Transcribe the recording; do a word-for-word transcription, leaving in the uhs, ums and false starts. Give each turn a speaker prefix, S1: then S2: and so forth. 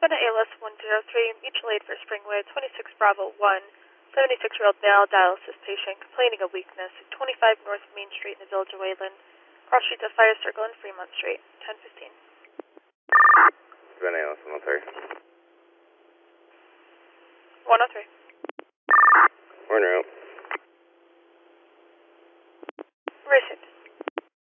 S1: Go to A L S one zero three, mutual aid for Springwood, twenty-six Bravo one, seventy-six-year-old male dialysis patient complaining of weakness, twenty-five North Main Street in the Village of Wayland, cross streets of Fire Circle and Fremont Street, ten fifteen.
S2: Go to A L S one oh three.
S1: one oh three.
S2: We're en route.